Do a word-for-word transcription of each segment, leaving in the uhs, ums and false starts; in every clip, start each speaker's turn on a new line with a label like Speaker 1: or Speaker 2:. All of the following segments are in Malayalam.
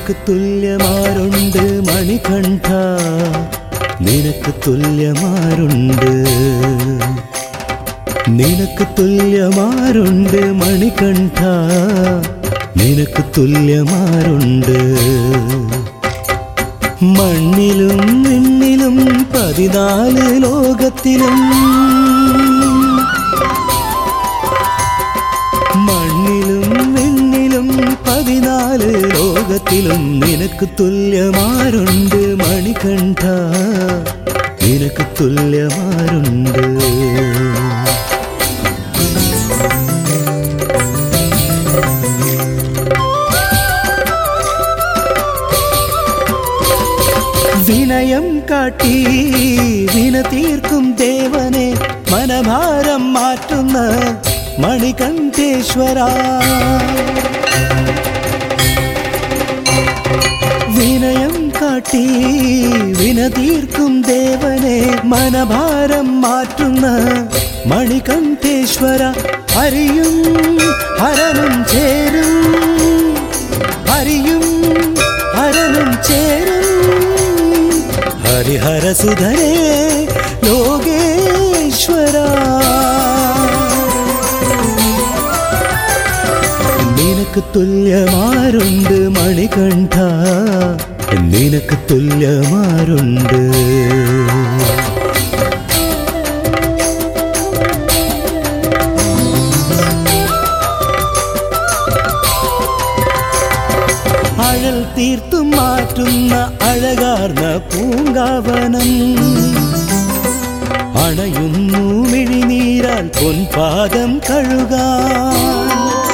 Speaker 1: നിനക്ക് തുല്യമാരുണ്ട് മണികണ്ഠ, നിനക്ക് തുല്യമാരുണ്ട്, നിനക്ക് തുല്യമാരുണ്ട് മണികണ്ഠ, നിനക്ക് തുല്യമാരുണ്ട്. മണ്ണിലും വിണ്ണിലും പതിനാല് ലോകത്തിലും, മണ്ണിലും വിണ്ണിലും പതിനാല് ലോകത്തിലും നിനക്ക് തുല്യമാരുണ്ട് മണികണ്ഠ, നിനക്ക് തുല്യമാരുണ്ട്. വിനയം കാട്ടി വിന തീർക്കും ദേവനെ, മനഭാരം മാറ്റുന്ന മണികണ്ഠേശ്വര. വിനയം കാട്ടി വിന തീർക്കും ദേവനെ, മനഭാരം മാറ്റുന്ന മണികണ്ഠേശ്വര. ഹരിയും ഹരനും ചേരും, ഹരിയും ഹരനും ചേരും, ഹരിഹരസുധരേ ലോകേശ്വര. നിനക്ക് തുല്യമാരുണ്ട് മണികണ്ഠ, നിനക്ക് തുല്യമാരുണ്ട്. അഴൽ തീർത്തും മാറ്റുന്ന അഴകാർന്ന പൂങ്കാവനം, അണയുന്നു മിഴിനീരാൽ പൊൻപാദം കഴുകാൻ.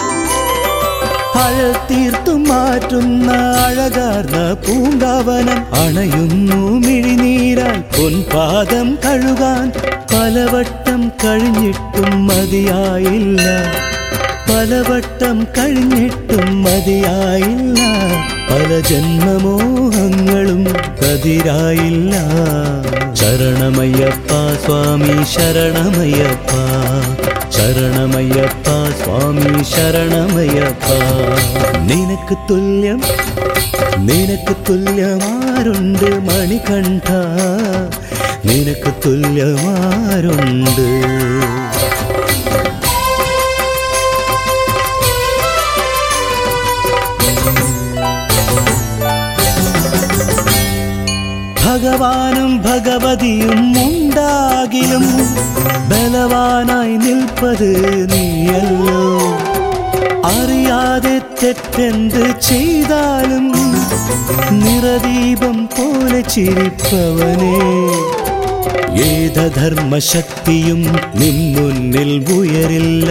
Speaker 1: അഴൽ തീർത്തും മാറ്റുന്ന അഴകാർന്ന പൂങ്കാവനം, അണയുന്നു മിഴിനീരാൽ പൊൻപാദം കഴുകാൻ. പലവട്ടം കഴിഞ്ഞിട്ടും മതിയായില്ല, പലവട്ടം കഴിഞ്ഞിട്ടും മതിയായില്ല, പല ജന്മമോഹങ്ങളും പതിരായില്ല. ശരണമയ്യപ്പ സ്വാമി ശരണമയ്യപ്പ, ശരണമയ്യപ്പ സ്വാമി ശരണമയ്യപ്പ. നിനക്ക് തുല്യം, നിനക്ക് തുല്യമാരുണ്ട് മണികണ്ഠ, നിനക്ക് തുല്യമാരുണ്ട്. ഭഗവാനും ഭഗവതിയും ഉണ്ടാകിലും ബലവാനായി നിൽപ്പത് നീയല്ലോ. അറിയാതെ തെറ്റെന്ത് ചെയ്താലും നിറദീപം പോലെ ചിരിപ്പവനേ. ഏതധർമ്മശക്തിയും നിൻ മുന്നിൽ ഉയരില്ല,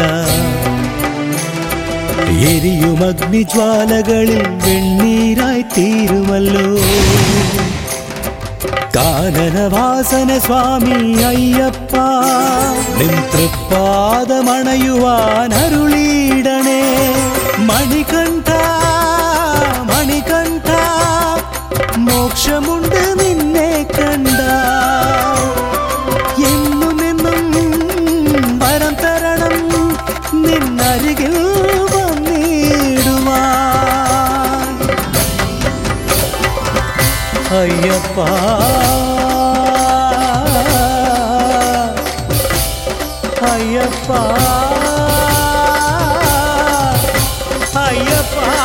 Speaker 1: എരിയുമഗ്നിജ്വാലകളിൽ വെണ്ണീരായി തീരുമല്ലോ. കാനനവാസന സ്വാമി അയ്യപ്പ, നിൻ തൃപ്പാദമണയുവാൻ അരുളീടണേ. മണികണ്ഠ മണികണ്ഠ, മോക്ഷമുണ്ട് നിന്നെ കണ്ട, എന്നുമെന്നും വരം തരണം നിന്നരികിൽ വന്നിടുവാൻ. അയ്യപ്പ അയ്യപ്പ അയ്യപ്പ.